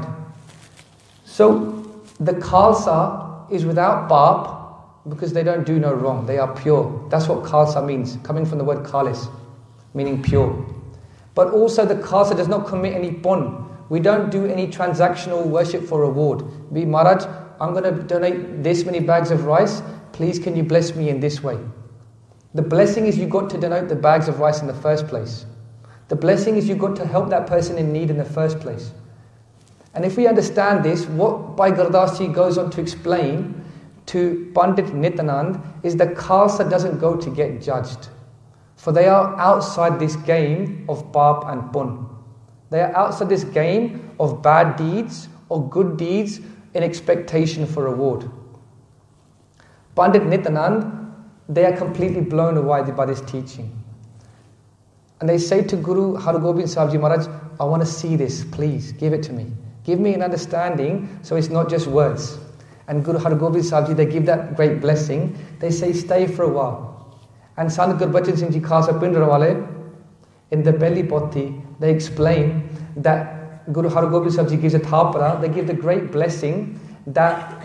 So, the Khalsa is without Paap, because they don't do no wrong, they are pure. That's what Khalsa means, coming from the word Khalis, meaning pure. But also the Khalsa does not commit any pun. We don't do any transactional worship for reward. Be Maharaj, I'm going to donate this many bags of rice, please can you bless me in this way. The blessing is you got to donate the bags of rice in the first place. The blessing is you got to help that person in need in the first place. And if we understand this, what Bhai Gurdas Ji goes on to explain to Pandit Nityanand is that Khalsa doesn't go to get judged. For they are outside this game of Paap and Pun. They are outside this game of bad deeds or good deeds in expectation for reward. Pandit Nityanand, they are completely blown away by this teaching. And they say to Guru Har Gobind Sahib Ji Maharaj, I want to see this, please, give it to me. Give me an understanding so it's not just words. And Guru Har Gobind Sahib Ji, they give that great blessing. They say, stay for a while. And Sant Gurbachan Singh Ji Khalsa Pindrawale, in the Belly Pothi, they explain that Guru Har Gobind Sahib Ji gives a thapara. They give the great blessing that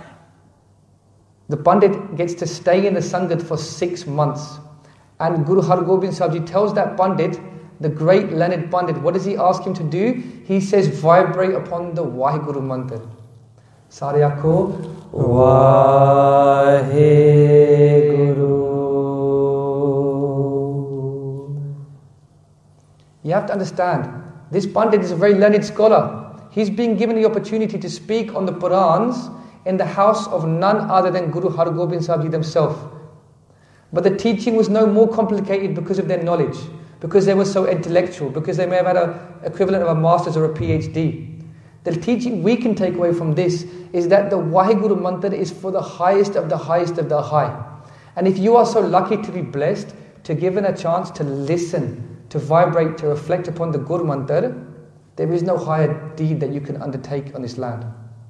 the Pandit gets to stay in the Sangat for 6 months. And Guru Har Gobind Sahib Ji tells that Pandit, the great learned Pandit, what does he ask him to do? He says, vibrate upon the Vaheguru mantra. Sare Akho, Vaheguru. You have to understand, this Pandit is a very learned scholar. He's being given the opportunity to speak on the Purans in the house of none other than Guru Har Gobind Sahib Ji themselves. But the teaching was no more complicated because of their knowledge, because they were so intellectual, because they may have had an equivalent of a master's or a PhD. The teaching we can take away from this is that the Vaheguru mantra is for the highest of the highest of the high. And if you are so lucky to be blessed, to given a chance to listen, to vibrate, to reflect upon the Guru mantra, there is no higher deed that you can undertake on this land.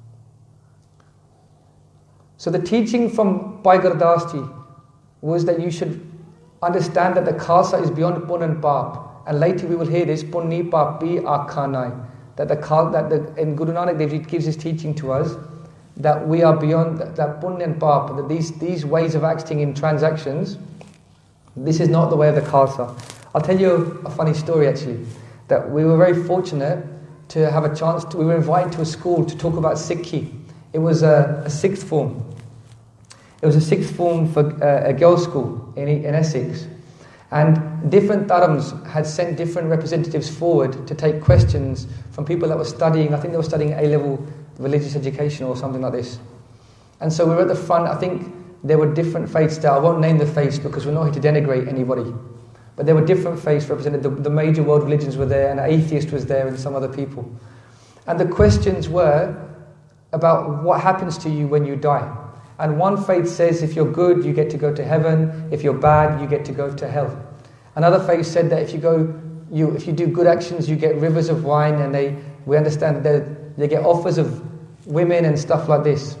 So the teaching from Bhai Gurdas Ji was that you should understand that the Khalsa is beyond Pun and Paap. And later we will hear this, Punni Papi Akhanai. In Guru Nanak Dev Ji gives his teaching to us that we are beyond that Punya and Paap, that these ways of acting in transactions, this is not the way of the Khalsa. I'll tell you a funny story actually, that we were very fortunate to have a chance we were invited to a school to talk about Sikhi. It was a sixth form. It was a sixth form for a girls' school in Essex. And different dharams had sent different representatives forward to take questions from people that were studying, I think they were studying A-level religious education or something like this. And so we were at the front, I think there were different faiths there. I won't name the faiths because we're not here to denigrate anybody. But there were different faiths represented. The major world religions were there, and an atheist was there, and some other people. And the questions were about what happens to you when you die. And one faith says if you're good, you get to go to heaven. If you're bad, you get to go to hell. Another faith said that if you do good actions, you get rivers of wine, and we understand that they get offers of women and stuff like this.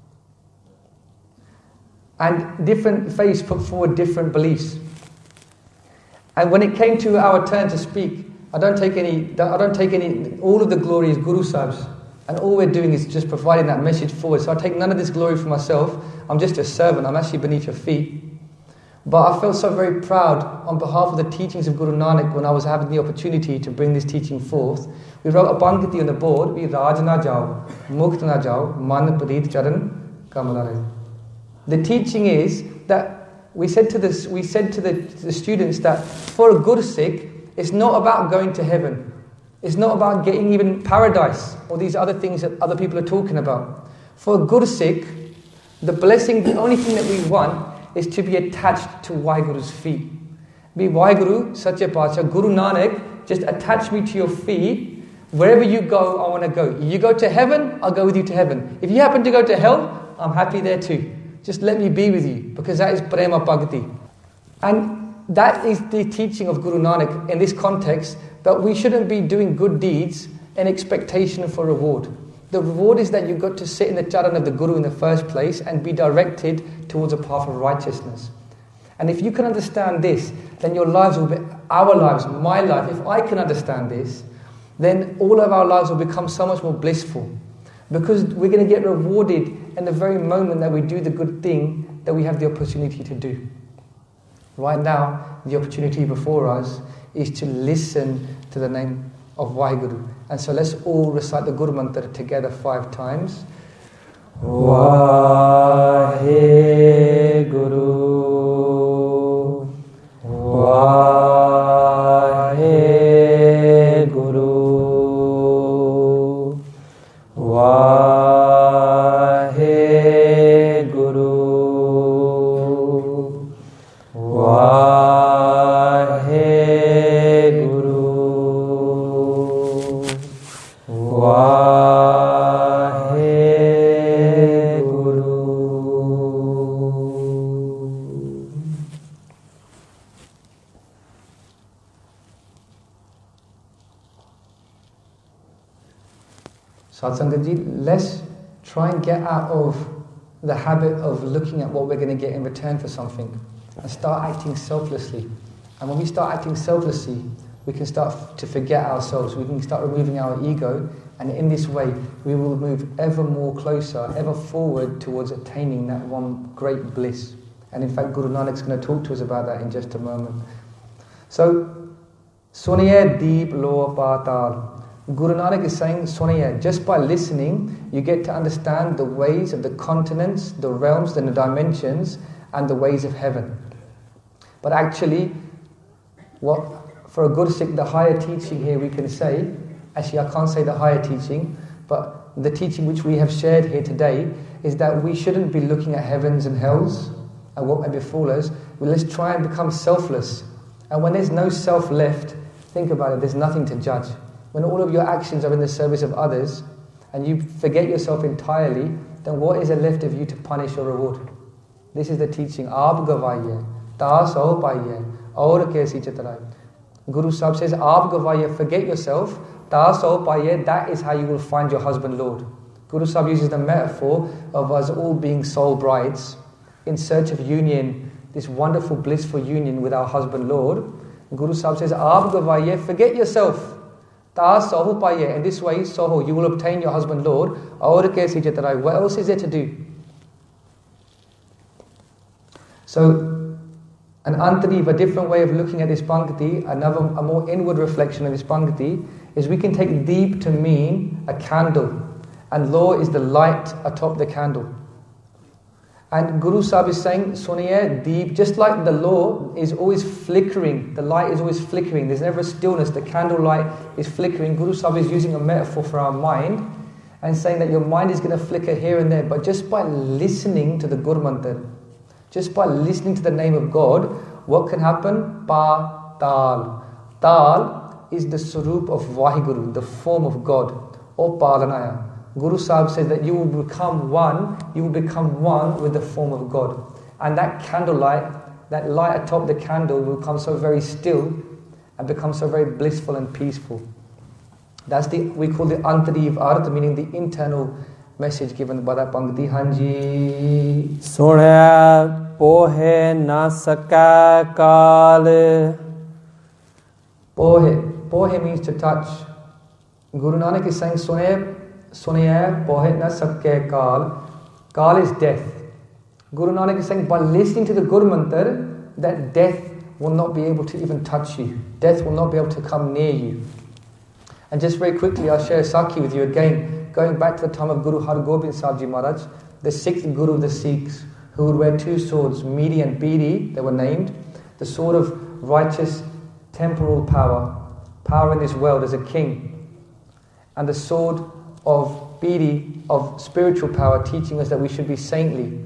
And different faiths put forward different beliefs. And when it came to our turn to speak, I don't take any, all of the glory is Guru Sahib's. And all we're doing is just providing that message forward. So I take none of this glory for myself. I'm just a servant. I'm actually beneath your feet. But I felt so very proud on behalf of the teachings of Guru Nanak when I was having the opportunity to bring this teaching forth. We wrote a Pankti on the board, we Raj na jao, Mukt na jao, Man Preet Charan Kamala. The teaching is that we said to the students that for a Gursikh, it's not about going to heaven. It's not about getting even paradise or these other things that other people are talking about. For a Gursikh, the blessing, the only thing that we want is to be attached to Waheguru's feet. Be Waheguru, Sache Pacha, Guru Nanak, just attach me to your feet. Wherever you go, I want to go. You go to heaven, I'll go with you to heaven. If you happen to go to hell, I'm happy there too. Just let me be with you, because that is Prema Bhakti. And that is the teaching of Guru Nanak in this context, that we shouldn't be doing good deeds in expectation for reward. The reward is that you've got to sit in the charan of the Guru in the first place and be directed towards a path of righteousness. And if you can understand this, then your lives will be, our lives, my life, if I can understand this, then all of our lives will become so much more blissful. Because we're going to get rewarded in the very moment that we do the good thing that we have the opportunity to do. Right now, the opportunity before us is to listen to the name of Waheguru. And so let's all recite the Guru Mantra together 5 times. Waheguru, Waheguru, Waheguru, Satsangaji, let's try and get out of the habit of looking at what we're going to get in return for something and start acting selflessly. And when we start acting selflessly, we can start to forget ourselves. We can start removing our ego, and in this way, we will move ever more closer, ever forward towards attaining that one great bliss. And in fact, Guru Nanak's going to talk to us about that in just a moment. So, Suniye Deep Loa Patal. Guru Nanak is saying, Suniye, just by listening, you get to understand the ways of the continents, the realms, and the dimensions, and the ways of heaven. But actually, for a Gursikh, the higher teaching here we can say, actually I can't say the higher teaching, but the teaching which we have shared here today is that we shouldn't be looking at heavens and hells and what may befall us. Well, let's try and become selfless. And when there's no self left, think about it, there's nothing to judge. When all of your actions are in the service of others and you forget yourself entirely, then what is there left of you to punish or reward? This is the teaching. Aap gavaiye, ta so paiye, aur kaisi chitrai. Guru Sahib says, Aap gavaiye, forget yourself, ta so paiye, that is how you will find your husband Lord. Guru Sahib uses the metaphor of us all being soul brides in search of union, this wonderful blissful union with our husband Lord. Guru Sahib says, Aap gavaiye, forget yourself. Ta soho paiye. In this way, soho, you will obtain your husband Lord. Aur kaisi chitrai. What else is there to do? So, an antariv, a different way of looking at this Pankti, a more inward reflection of this Pankti, is we can take deep to mean a candle, and law is the light atop the candle. And Guru Sahib is saying, Suniye, deep, just like the law is always flickering, the light is always flickering, there's never a stillness, the candle light is flickering. Guru Sahib is using a metaphor for our mind and saying that your mind is going to flicker here and there, but just by listening to the Guru Mantra, just by listening to the name of God, what can happen? Pa Tal. Tal is the Sarup of Waheguru, the form of God, or Palanaya. Guru Sahib says that you will become one with the form of God. And that candlelight, that light atop the candle will become so very still and become so very blissful and peaceful. That's we call the Antariv Arth, meaning the internal message given by that Pankti. Hanji. Sunaya pohe na saka kal. Pohe means to touch. Guru Nanak is saying, Sunaya pohe na sake kal. Kal is death. Guru Nanak is saying, by listening to the Guru Mantra, that death will not be able to even touch you. Death will not be able to come near you. And just very quickly, I'll share a Sakhi with you again, going back to the time of Guru Har Gobind Sahib Ji Maharaj, the sixth Guru of the Sikhs, who would wear two swords, Midi and Bidi, they were named, the sword of righteous temporal power, power in this world as a king, and the sword of Bidi, of spiritual power, teaching us that we should be saintly.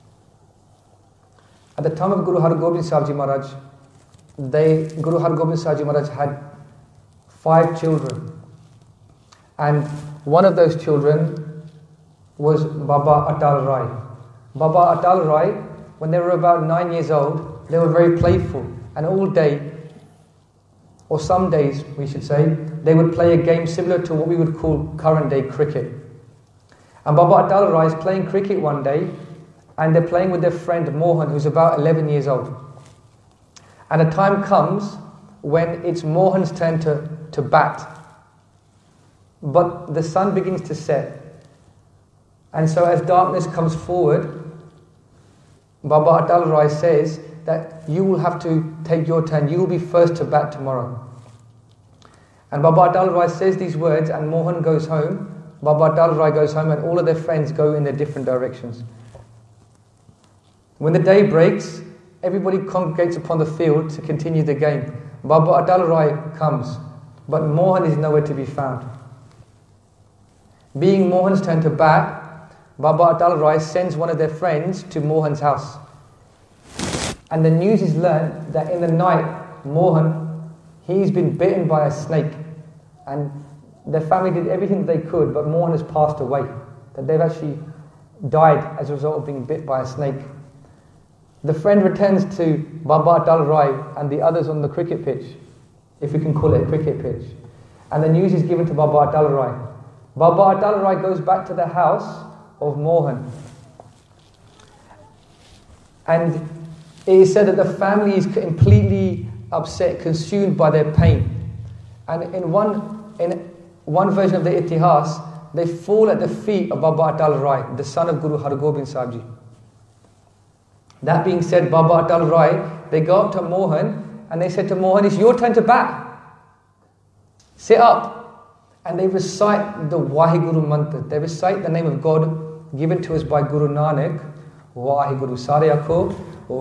At the time of Guru Har Gobind Sahib Ji Maharaj, Guru Har Gobind Sahib Ji Maharaj had 5 children, and one of those children was Baba Atal Rai. Baba Atal Rai, when they were about 9 years old, they were very playful, and all day, or some days we should say, they would play a game similar to what we would call current day cricket. And Baba Atal Rai is playing cricket one day, and they're playing with their friend Mohan, who's about 11 years old. And a time comes when it's Mohan's turn to bat. But the sun begins to set. And so as darkness comes forward, Baba Atal Rai says that you will have to take your turn. You will be first to bat tomorrow. And Baba Atal Rai says these words, and Mohan goes home. Baba Atal Rai goes home, and all of their friends go in their different directions. When the day breaks, everybody congregates upon the field to continue the game. Baba Atal Rai comes, but Mohan is nowhere to be found. Being Mohan's turn to bat, Baba Atal Rai sends one of their friends to Mohan's house. And the news is learned that in the night, Mohan, he's been bitten by a snake. And their family did everything they could, but Mohan has passed away. That they've actually died as a result of being bit by a snake. The friend returns to Baba Atal Rai and the others on the cricket pitch, if we can call it a cricket pitch. And the news is given to Baba Atal Rai. Baba Atal Rai goes back to the house of Mohan. And it is said that the family is completely upset, consumed by their pain. And in one version of the Itihas, they fall at the feet of Baba Atal Rai, the son of Guru Har Gobind Sahib Ji. That being said, Baba Atal Rai, they go up to Mohan and they said to Mohan, it's your turn to bat. Sit up. And they recite the Waheguru mantra. They recite the name of God given to us by Guru Nanak. Waheguru. Sare akho.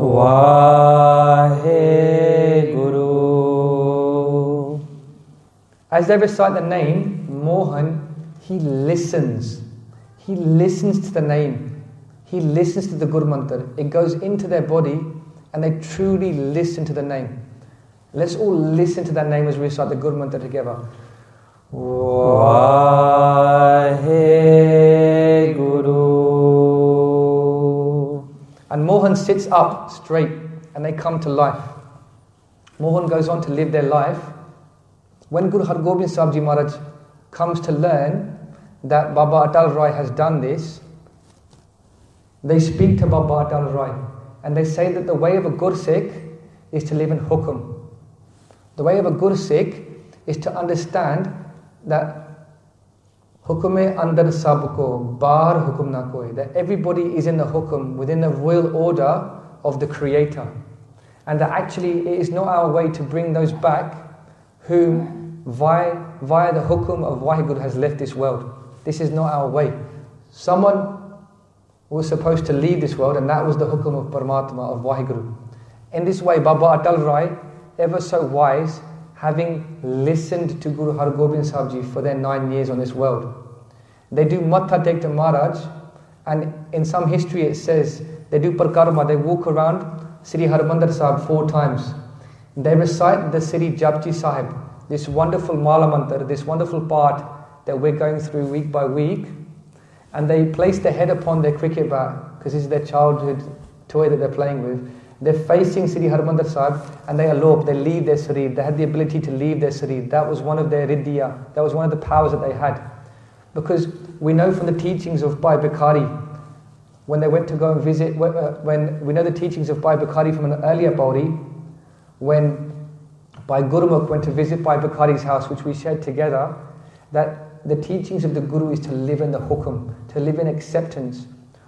Waheguru. As they recite the name, Mohan, he listens. He listens to the name. He listens to the Guru Mantra. It goes into their body and they truly listen to the name. Let's all listen to that name as we recite the Guru Mantra together. Waheguru. And Mohan sits up straight and they come to life. Mohan goes on to live their life. When Guru Har Gobind Sahib Ji Maharaj comes to learn that Baba Atal Rai has done this, they speak to Baba Atal Rai and they say that the way of a Gursikh is to live in hukum. The way of a Gursikh is to understand that hukume andar sabko, bahar hukum na koi, that everybody is in the hukum, within the royal order of the Creator. And that actually it is not our way to bring those back whom via the hukum of Waheguru has left this world. This is not our way. Someone was supposed to leave this world, and that was the hukum of Paramatma, of Waheguru. In this way, Baba Atal Rai, ever so wise, having listened to Guru Har Gobind Sahib Ji for their 9 years on this world, they do Matha Tek to Maharaj, and in some history it says they do Parkarma, they walk around Sri Harmandir Sahib 4 times. They recite the Sri Japji Sahib, this wonderful Mala Mantra, this wonderful part that we're going through week by week. And they place their head upon their cricket bat, because this is their childhood toy that they're playing with. They're facing Sri Harmandir Sahib and they elope, they leave their Sareer. They had the ability to leave their Sareer. That was one of their Ridya. That was one of the powers that they had. Because we know from the teachings of Bhai Bhikhari, when they went to go and visit, when we know the teachings of Bhai Bhikhari from an earlier Bauri, when Bhai Gurumukh went to visit Bhai Bhikhari's house, which we shared together, that the teachings of the Guru is to live in the hukum, to live in acceptance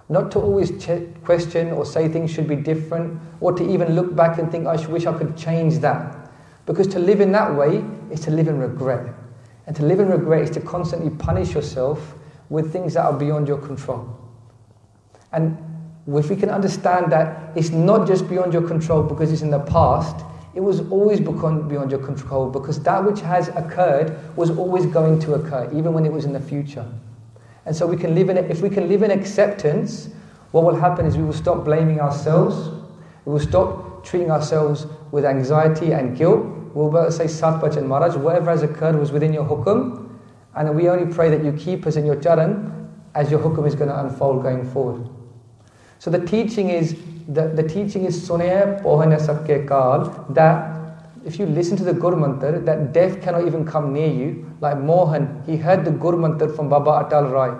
Not to always question or say things should be different, or to even look back and think, I wish I could change that. Because to live in that way is to live in regret. And to live in regret is to constantly punish yourself with things that are beyond your control. And if we can understand that it's not just beyond your control because it's in the past, it was always beyond your control, because that which has occurred was always going to occur, even when it was in the future. And so we can live in it. If we can live in acceptance, what will happen is we will stop blaming ourselves. We will stop treating ourselves with anxiety and guilt. We'll be able to say, Sat Bachan Maharaj, whatever has occurred was within your hukum, and we only pray that you keep us in your charan as your hukum is going to unfold going forward. So the teaching is Sunaya Pohana Sabke Kal, that if you listen to the Guru Mantra, that death cannot even come near you. Like Mohan, he heard the Guru Mantra from Baba Atal Rai.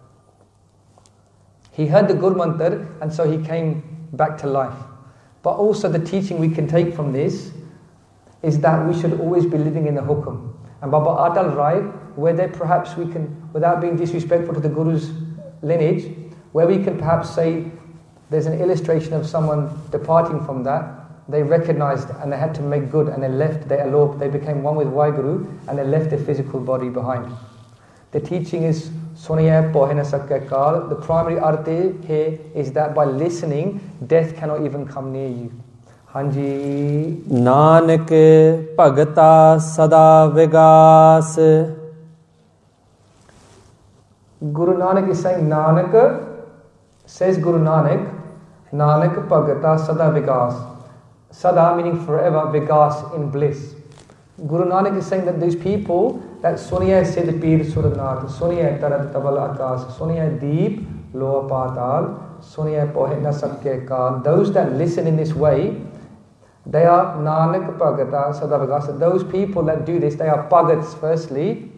He heard the Guru Mantra and so he came back to life. But also the teaching we can take from this is that we should always be living in the hukum. And Baba Atal Rai, where there perhaps we can, without being disrespectful to the Guru's lineage, where we can perhaps say there's an illustration of someone departing from that, they recognized and they had to make good, and they left, they became one with Waheguru, and they left their physical body behind. The teaching is Sunaya Pohena Sakya Kal. The primary artha here is that by listening, death cannot even come near you. Hanji. Nanak Bhagata Sada Vigas. Guru Nanak is saying, says Guru Nanak Bhagata Sada Vigas. Sada meaning forever, Vigas in bliss. Guru Nanak is saying that these people that Suniya Sid Pir Suradnath, Suniya Tarat Tabal Akas, Suniya Deep Loa Patal, Suniya Pohena Sabke Kal, those that listen in this way, they are Nanak Bhagata Sada Vigas. Those people that do this, they are Bhagats firstly,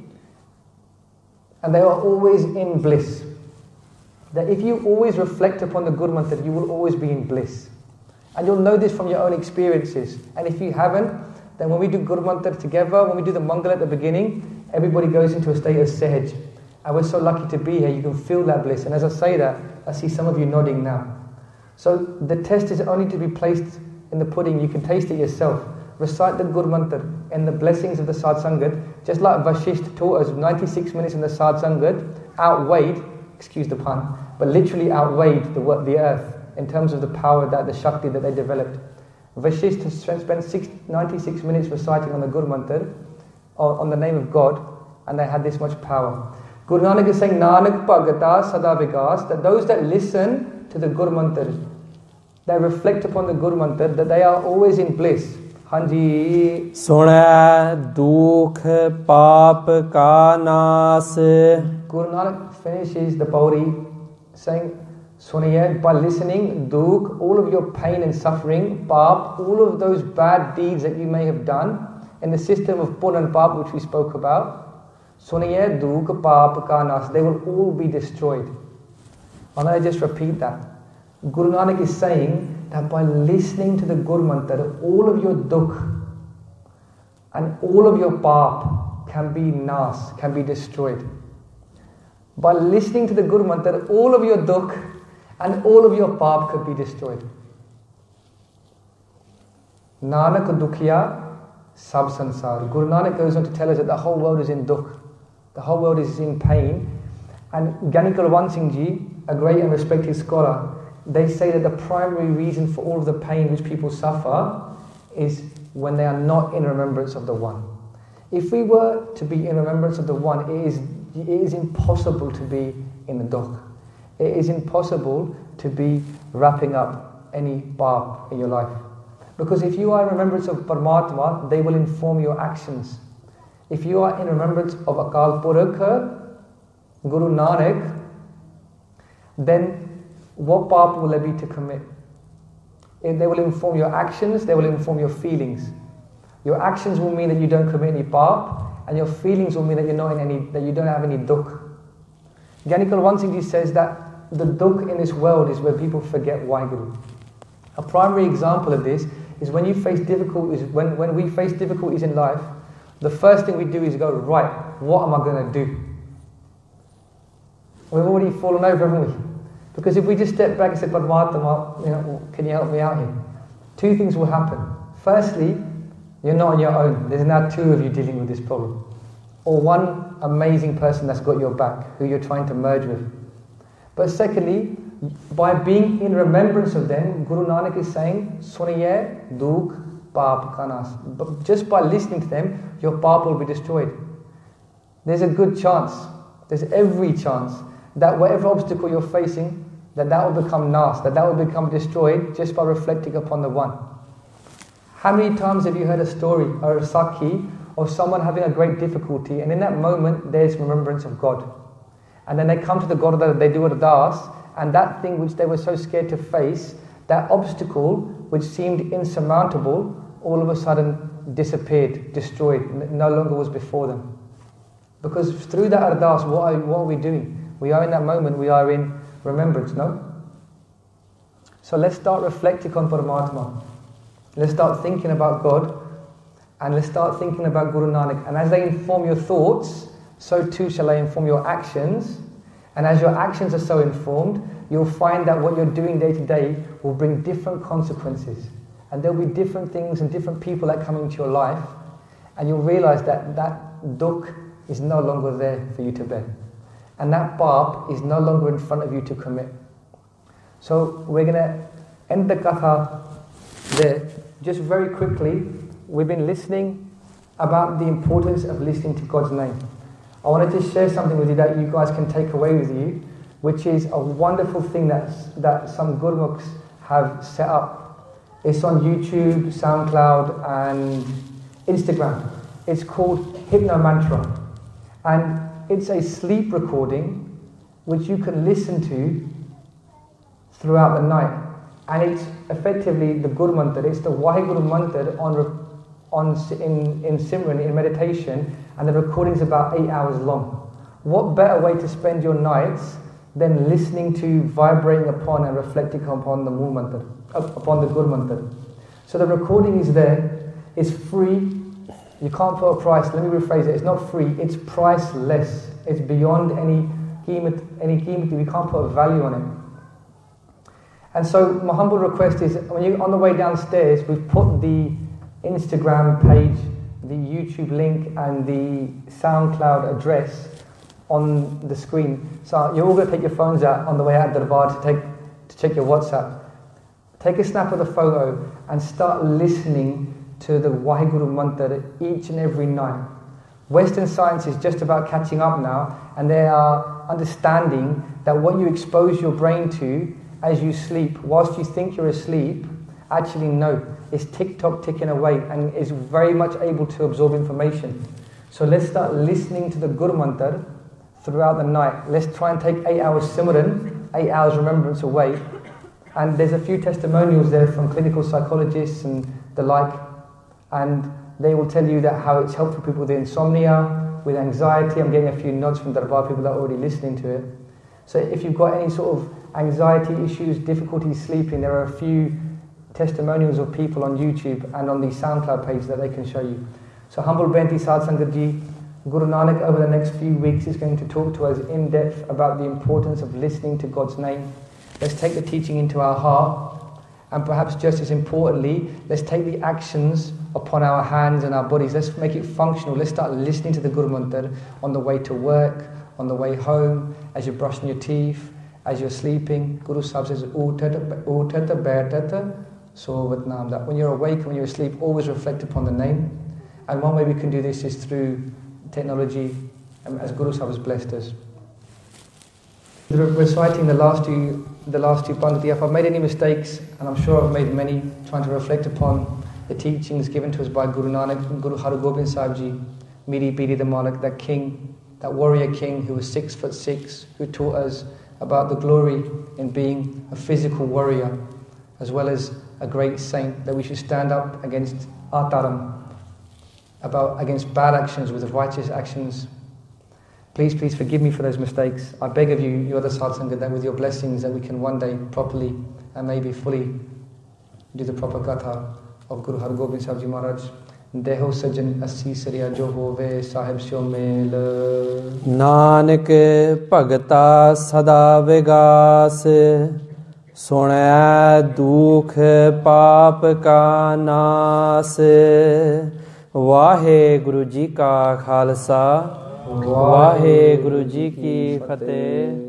and they are always in bliss. That if you always reflect upon the Guru Mantra, you will always be in bliss. And you'll know this from your own experiences. And if you haven't, then when we do Guru Mantra together, when we do the Mangal at the beginning, everybody goes into a state of sehaj. And we're so lucky to be here, you can feel that bliss. And as I say that, I see some of you nodding now. So the test is only to be placed in the pudding, you can taste it yourself. Recite the Guru Mantra and the blessings of the Sad Sangat, just like Vashisht taught us, 96 minutes in the Sad Sangat outweighed, excuse the pun, but literally outweighed the earth in terms of the power, that the Shakti that they developed. Vashisht has spent 96 minutes reciting on the Guru Mantra, on the name of God, and they had this much power. Guru Nanak is saying, Nanak Bhagata Sada Vigas, that those that listen to the Guru Mantra, they reflect upon the Guru Mantra, that they are always in bliss. Hanji. Suna Dukh Paap Ka Nas. Guru Nanak finishes the Pauri saying, Suniya, by listening, Dukh, all of your pain and suffering, Paap, all of those bad deeds that you may have done, in the system of Pun and Paap which we spoke about, Suniya, Dukh Paap Ka Nas, they will all be destroyed. And I just repeat that. Guru Nanak is saying that by listening to the Guru Mantra, all of your dukh and all of your paap can be nas, can be destroyed. By listening to the Guru Mantra, all of your dukh and all of your paap could be destroyed. Nanak dukhiya sab sansar. Guru Nanak goes on to tell us that the whole world is in dukh. The whole world is in pain. And Gyani Kulwant Singh Ji, a great and respected scholar, they say that the primary reason for all of the pain which people suffer is when they are not in remembrance of the One. If we were to be in remembrance of the One, it is impossible to be in the dukh. It is impossible to be wrapping up any paap in your life. Because if you are in remembrance of Paramatma, they will inform your actions. If you are in remembrance of Akal Purakh, Guru Nanak, then what paap will there be to commit? They will inform your actions, they will inform your feelings. Your actions will mean that you don't commit any paap, and your feelings will mean that you don't have any dukh. Gyani Kulwant Singh Ji says that the dukh in this world is where people forget Waheguru. A primary example of this is when you face difficulties, when we face difficulties in life, the first thing we do is go, right, what am I going to do? We've already fallen over, haven't we? Because if we just step back and say, Padmatma, can you help me out here? Two things will happen. Firstly, you're not on your own. There's now two of you dealing with this problem. Or one amazing person that's got your back, who you're trying to merge with. But secondly, by being in remembrance of them, Guru Nanak is saying, Suniye dukh paap ka nas. But just by listening to them, your paap will be destroyed. There's a good chance, there's every chance, that whatever obstacle you're facing, that will become nas, that will become destroyed just by reflecting upon the one. How many times have you heard a story or a sakhi of someone having a great difficulty, and in that moment there's remembrance of God, and then they come to the God that they do ardas, and that thing which they were so scared to face, that obstacle which seemed insurmountable, all of a sudden disappeared, destroyed, no longer was before them. Because through that ardas, what are we doing? We are in that moment, we are in remembrance, no? So let's start reflecting on Paramatma. Let's start thinking about God, and let's start thinking about Guru Nanak. And as they inform your thoughts, so too shall they inform your actions. And as your actions are so informed, you'll find that what you're doing day to day will bring different consequences. And there'll be different things and different people that come into your life, and you'll realize that that dukh is no longer there for you to bear. And that paap is no longer in front of you to commit. So we're going to end the katha there. Just very quickly, we've been listening about the importance of listening to God's name. I wanted to share something with you that you guys can take away with you, which is a wonderful thing that some Gurmukhs have set up. It's on YouTube, SoundCloud and Instagram. It's called Hypno Mantra. And it's a sleep recording which you can listen to throughout the night. And it's effectively the Guru Mantra. It's the Waheguru Mantra in Simran, in meditation, and the recording's about 8 hours long. What better way to spend your nights than listening to, vibrating upon and reflecting upon the Guru Mantra, upon the Guru Mantra. So the recording is there, it's free. You can't put a price. Let me rephrase it. It's not free. It's priceless. It's beyond any qeemat. We can't put a value on it. And so my humble request is, when you're on the way downstairs, we've put the Instagram page, the YouTube link, and the SoundCloud address on the screen. So you're all going to take your phones out on the way out of the bar to check your WhatsApp. Take a snap of the photo and start listening to the Waheguru Mantra each and every night. Western science is just about catching up now, and they are understanding that what you expose your brain to as you sleep, whilst you think you're asleep, actually no, it's tick-tock ticking away and is very much able to absorb information. So let's start listening to the Guru Mantra throughout the night. Let's try and take 8 hours Simran, 8 hours remembrance away. And there's a few testimonials there from clinical psychologists and the like, and they will tell you that how it's helped for people with insomnia, with anxiety. I'm getting a few nods from Darbar people that are already listening to it. So if you've got any sort of anxiety issues, difficulty sleeping, there are a few testimonials of people on YouTube and on the SoundCloud page that they can show you. So humble Benti Sad Sangat Ji, Guru Nanak over the next few weeks is going to talk to us in depth about the importance of listening to God's name. Let's take the teaching into our heart, and perhaps just as importantly, let's take the actions upon our hands and our bodies. Let's make it functional. Let's start listening to the Guru Mantra on the way to work, on the way home, as you're brushing your teeth, as you're sleeping. Guru Sahib says, Utata Bhairtata Sovat Nam. That when you're awake and when you're asleep, always reflect upon the name. And one way we can do this is through technology, as Guru Sahib has blessed us. Reciting the last two Panditi. If I've made any mistakes, and I'm sure I've made many, trying to reflect upon the teachings given to us by Guru Nanak and Guru Har Gobind Sahib Ji, Miri Piri the Malik, that king, that warrior king who was 6'6", who taught us about the glory in being a physical warrior, as well as a great saint, that we should stand up against Ataram, against bad actions with righteous actions. Please forgive me for those mistakes. I beg of you, you other Sad Sangat, that with your blessings that we can one day properly and maybe fully do the proper gatha of Guru Har Gobind Sahib Ji Maharaj. ਦੇਹੋ ਸਜਨ ਅੱਸੀ ਸਰਿਆ ਜੋ ਹੋਵੇ ਸਾਹਿਬ ਸਿਓ ਮੇਲ। ਨਾਨਕ ਭਗਤਾ ਸਦਾ ਵਿਗਾਸ ਸੁਣੈ ਦੁਖ ਪਾਪ ਕਾ ਨਾਸ। ਵਾਹਿਗੁਰੂ ਜੀ ਕਾ ਖਾਲਸਾ ਵਾਹਿਗੁਰੂ ਜੀ ਕੀ ਫਤਿਹ।